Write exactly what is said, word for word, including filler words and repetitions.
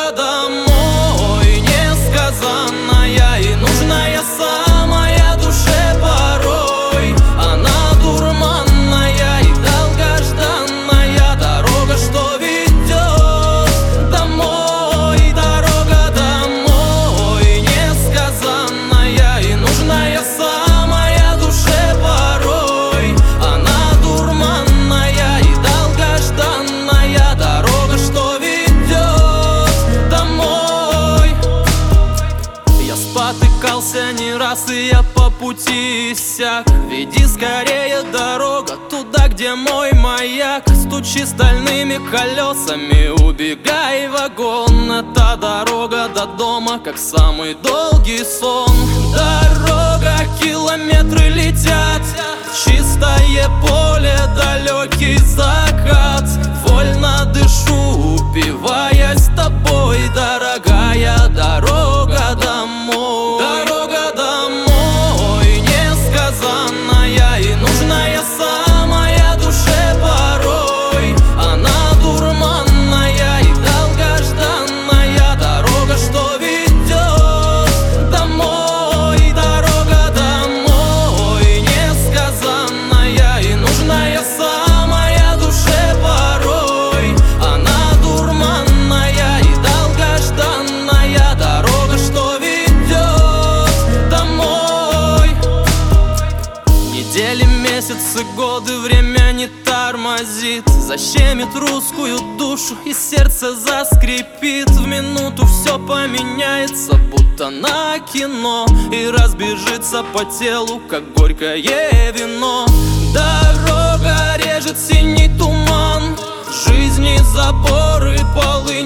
Дорога домой несказанная и нужная самая душе порой. Она дурманная и долгожданная дорога, что ведет домой. Дорога домой несказанная и нужная самая душе порой. Она дурманная и долгожданная дорога, что ведет домой. Я спотыкался не раз, и я по пути иссяк. Веди скорее, дорога, туда, где мой маяк. Стучи стальными колесами, убегай, вагон. Эта дорога до дома, как самый долгий сон. Дорога, километры летят, чистое поле, далекий закат. Вольно дышу, упиваясь тобой, дорогая дорога домой. Дорога домой несказанная и нужная самая душе порой. Она дурманная и долгожданная дорога, что ведет домой. Дорога домой несказанная и нужная самая душе порой. Она дурманная и долгожданная дорога, что ведет домой. Недели, месяцы, годы, время не тормозит. Защемит русскую душу и сердце заскрипит. В минуту все поменяется, будто на кино, и разбежится по телу, как горькое вино. Дорога режет синий туман, жизни заборы, полы